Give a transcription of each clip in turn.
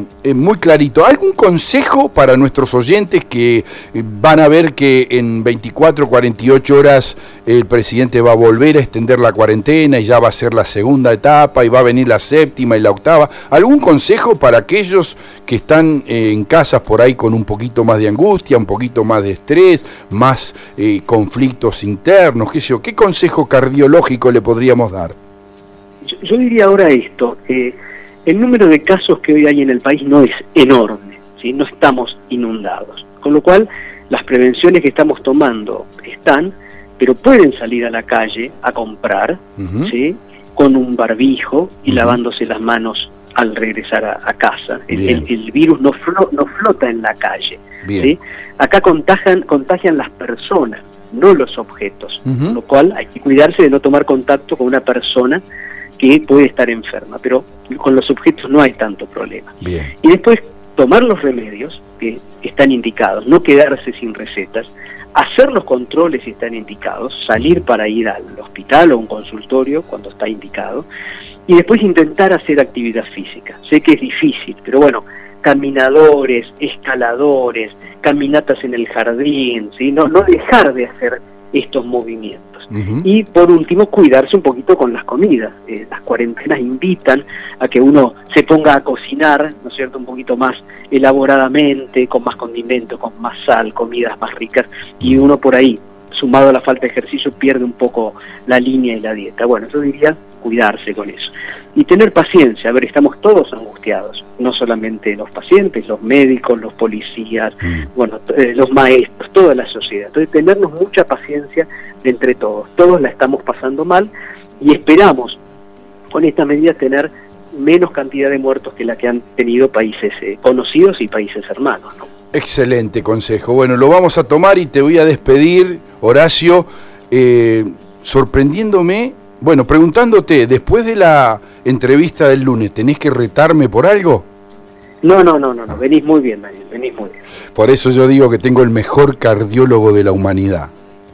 muy clarito. ¿Algún consejo para nuestros oyentes que van a ver que en 24, 48 horas el presidente va a volver a extender la cuarentena y ya va a ser la segunda etapa y va a venir la séptima y la octava? ¿Algún consejo para aquellos que están en casas por ahí con un poquito más de angustia, un poquito más de estrés, más conflictos internos? ¿Qué consejo cardiológico le podríamos dar? Yo diría ahora esto, el número de casos que hoy hay en el país no es enorme, ¿sí? No estamos inundados, con lo cual las prevenciones que estamos tomando están, pero pueden salir a la calle a comprar, ¿sí? Con un barbijo y lavándose las manos al regresar a casa. El virus no flota en la calle, ¿sí? Acá contagian las personas, no los objetos, con lo cual hay que cuidarse de no tomar contacto con una persona que puede estar enferma, pero con los objetos no hay tanto problema. Y después tomar los remedios que están indicados, no quedarse sin recetas, hacer los controles si están indicados, salir para ir al hospital o un consultorio cuando está indicado, y después intentar hacer actividad física. Sé que es difícil, pero bueno, caminadores, escaladores, caminatas en el jardín, ¿sí? No dejar de hacer estos movimientos. Y por último, cuidarse un poquito con las comidas. Las cuarentenas invitan a que uno se ponga a cocinar, ¿no es cierto?, un poquito más elaboradamente, con más condimento, con más sal, comidas más ricas, y uno por ahí, sumado a la falta de ejercicio, pierde un poco la línea y la dieta. Bueno, yo diría cuidarse con eso. Y tener paciencia. A ver, estamos todos angustiados, no solamente los pacientes, los médicos, los policías, bueno, los maestros, toda la sociedad. Entonces, tenernos mucha paciencia entre todos. Todos la estamos pasando mal y esperamos con estas medidas tener menos cantidad de muertos que la que han tenido países conocidos y países hermanos, ¿no? Excelente consejo. Bueno, lo vamos a tomar y te voy a despedir, Horacio, sorprendiéndome, bueno, preguntándote, después de la entrevista del lunes, ¿tenés que retarme por algo? No, venís muy bien, Daniel, venís muy bien. Por eso yo digo que tengo el mejor cardiólogo de la humanidad.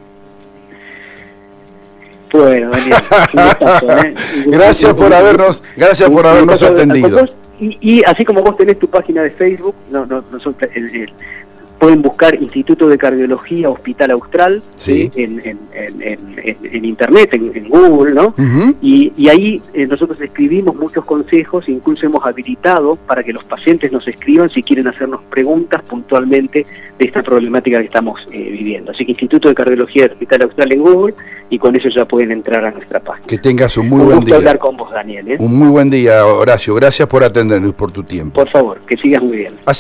Bueno, Daniel, un gustazo, Gracias por habernos atendido. Y así como vos tenés tu página de Facebook, pueden buscar Instituto de Cardiología Hospital Austral, ¿sí? en internet, en Google, ¿no? Y ahí nosotros escribimos muchos consejos, incluso hemos habilitado para que los pacientes nos escriban si quieren hacernos preguntas puntualmente de esta problemática que estamos viviendo. Así que Instituto de Cardiología Hospital Austral en Google, y con eso ya pueden entrar a nuestra página. Que tengas un muy buen día. Hablar con vos, Daniel. Un muy buen día, Horacio. Gracias por atendernos y por tu tiempo. Por favor, que sigas muy bien.